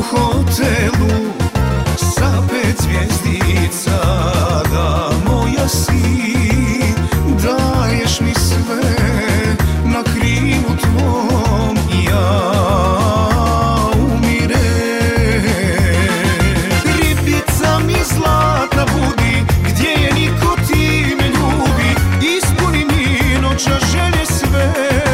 hotelu sa 5 zvjezdica, da moja si, daješ mi sve na krilu tvom, ja umirem. Ribica mi zlatna budi, gdje je niko ti me ljubi, ispuni mi noća želje sve.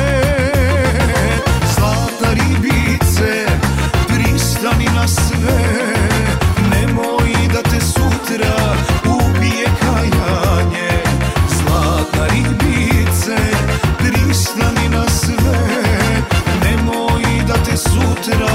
Zlatna ribice, pristani na sve, nemoj da te sutra ubije kajanje. Zlatna ribice, pristani na sve, nemoj da te sutra